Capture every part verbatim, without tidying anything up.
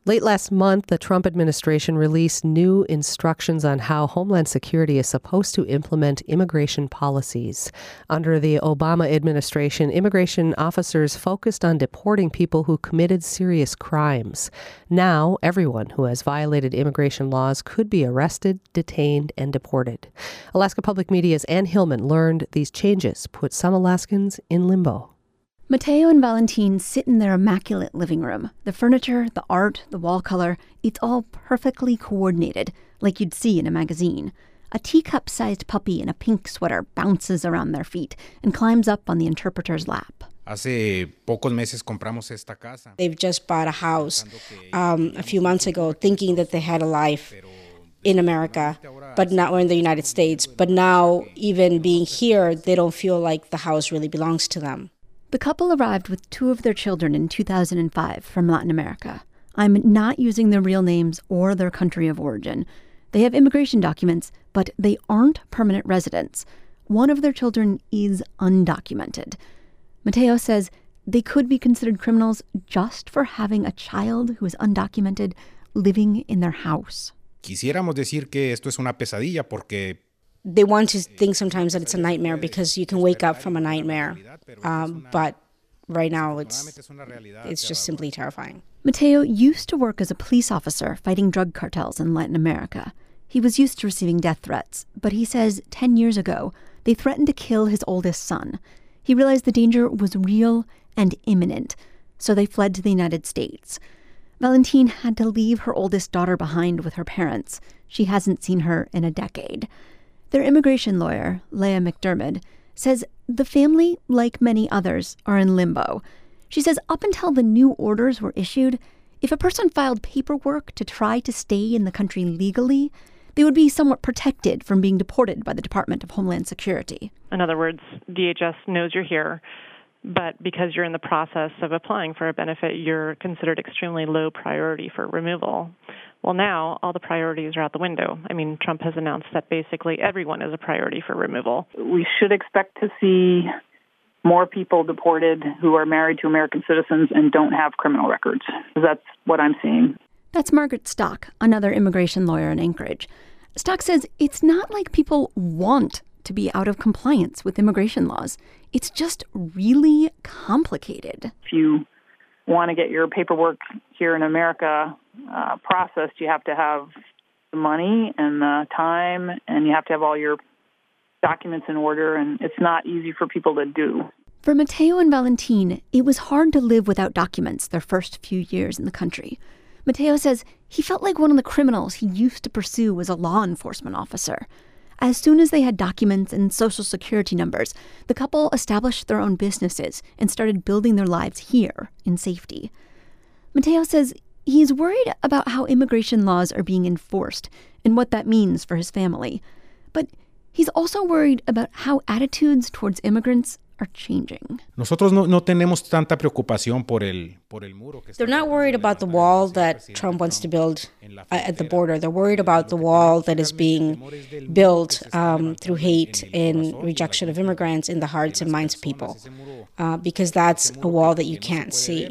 Late last month, the Trump administration released new instructions on how Homeland Security is supposed to implement immigration policies. Under the Obama administration, immigration officers focused on deporting people who committed serious crimes. Now, everyone who has violated immigration laws could be arrested, detained, and deported. Alaska Public Media's Ann Hillman learned these changes put some Alaskans in limbo. Mateo and Valentin sit in their immaculate living room. The furniture, the art, the wall color, it's all perfectly coordinated, like you'd see in a magazine. A teacup-sized puppy in a pink sweater bounces around their feet and climbs up on the interpreter's lap. Hace pocos meses compramos esta casa. They've just bought a house um, a few months ago, thinking that they had a life in America, but not in the United States. But now, even being here, they don't feel like the house really belongs to them. The couple arrived with two of their children in two thousand five from Latin America. I'm not using their real names or their country of origin. They have immigration documents, but they aren't permanent residents. One of their children is undocumented. Mateo says they could be considered criminals just for having a child who is undocumented living in their house. Quisiéramos decir que esto es una pesadilla porque they want to think sometimes that it's a nightmare because you can wake up from a nightmare. Um, but right now it's it's just simply terrifying. Mateo used to work as a police officer fighting drug cartels in Latin America. He was used to receiving death threats, but he says ten years ago, they threatened to kill his oldest son. He realized the danger was real and imminent, so they fled to the United States. Valentin had to leave her oldest daughter behind with her parents. She hasn't seen her in a decade. Their immigration lawyer, Leah McDermott, says the family, like many others, are in limbo. She says up until the new orders were issued, if a person filed paperwork to try to stay in the country legally, they would be somewhat protected from being deported by the Department of Homeland Security. In other words, D H S knows you're here, but because you're in the process of applying for a benefit, you're considered extremely low priority for removal. Well, now all the priorities are out the window. I mean, Trump has announced that basically everyone is a priority for removal. We should expect to see more people deported who are married to American citizens and don't have criminal records. That's what I'm seeing. That's Margaret Stock, another immigration lawyer in Anchorage. Stock says it's not like people want to be out of compliance with immigration laws. It's just really complicated. If you want to get your paperwork here in America uh, processed, you have to have the money and the time, and you have to have all your documents in order, and it's not easy for people to do. For Mateo and Valentin, it was hard to live without documents their first few years in the country. Mateo says he felt like one of the criminals he used to pursue as a law enforcement officer. As soon as they had documents and social security numbers, the couple established their own businesses and started building their lives here in safety. Mateo says he's worried about how immigration laws are being enforced and what that means for his family. But he's also worried about how attitudes towards immigrants are changing. Nosotros no, no tenemos tanta preocupación por el, por el muro que está. They're not worried about the wall that Trump wants to build uh, at the border. They're worried about the wall that is being built um, through hate and rejection of immigrants in the hearts and minds of people, uh, because that's a wall that you can't see.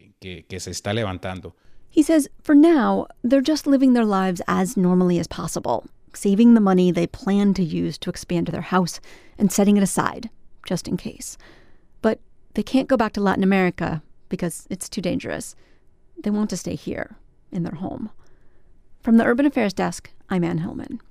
He says for now, they're just living their lives as normally as possible, saving the money they plan to use to expand their house and setting it aside just in case. But they can't go back to Latin America because it's too dangerous. They want to stay here in their home. From the Urban Affairs Desk, I'm Ann Hillman.